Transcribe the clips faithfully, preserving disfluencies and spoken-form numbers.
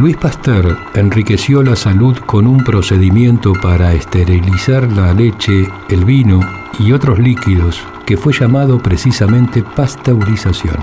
Louis Pasteur enriqueció la salud con un procedimiento para esterilizar la leche, el vino y otros líquidos que fue llamado precisamente pasteurización.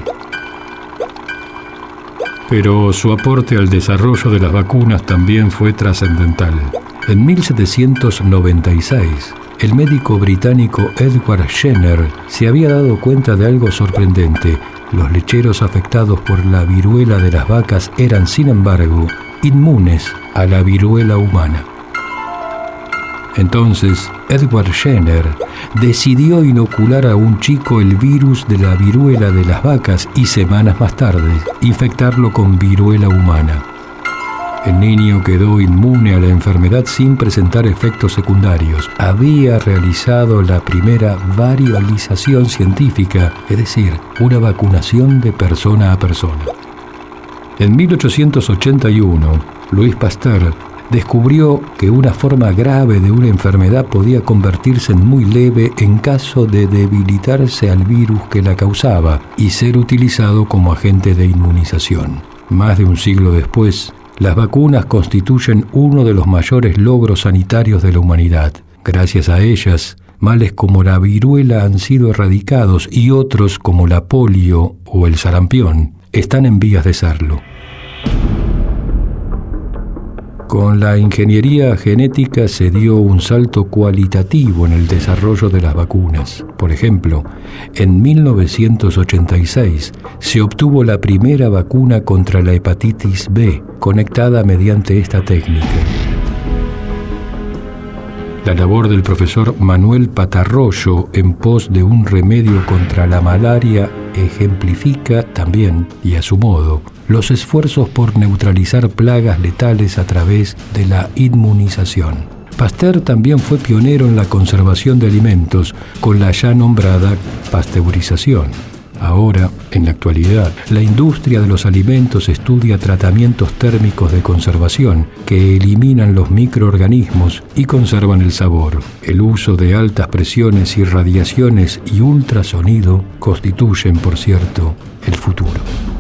Pero su aporte al desarrollo de las vacunas también fue trascendental. En mil setecientos noventa y seis, el médico británico Edward Jenner se había dado cuenta de algo sorprendente. Los lecheros afectados por la viruela de las vacas eran, sin embargo, inmunes a la viruela humana. Entonces, Edward Jenner decidió inocular a un chico el virus de la viruela de las vacas y semanas más tarde infectarlo con viruela humana. El niño quedó inmune a la enfermedad sin presentar efectos secundarios. Había realizado la primera variolización científica, es decir, una vacunación de persona a persona. En mil ochocientos ochenta y uno, Louis Pasteur descubrió que una forma grave de una enfermedad podía convertirse en muy leve en caso de debilitarse al virus que la causaba y ser utilizado como agente de inmunización. Más de un siglo después, las vacunas constituyen uno de los mayores logros sanitarios de la humanidad. Gracias a ellas, males como la viruela han sido erradicados y otros como la polio o el sarampión están en vías de serlo. Con la ingeniería genética se dio un salto cualitativo en el desarrollo de las vacunas. Por ejemplo, en mil novecientos ochenta y seis se obtuvo la primera vacuna contra la hepatitis B, conectada mediante esta técnica. La labor del profesor Manuel Patarroyo en pos de un remedio contra la malaria ejemplifica también, y a su modo, los esfuerzos por neutralizar plagas letales a través de la inmunización. Pasteur también fue pionero en la conservación de alimentos con la ya nombrada pasteurización. Ahora, en la actualidad, la industria de los alimentos estudia tratamientos térmicos de conservación que eliminan los microorganismos y conservan el sabor. El uso de altas presiones y radiaciones y ultrasonido constituyen, por cierto, el futuro.